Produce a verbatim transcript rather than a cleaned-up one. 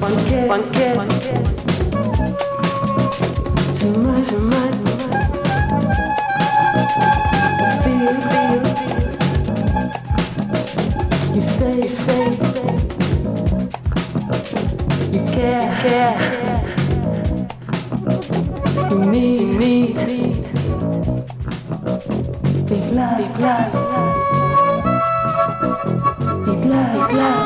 one kiss, one kiss. Too much, too much. Feel, feel. You say, you say, you care, you care. You need, you need, need. Deep love, deep love, deep love, deep love.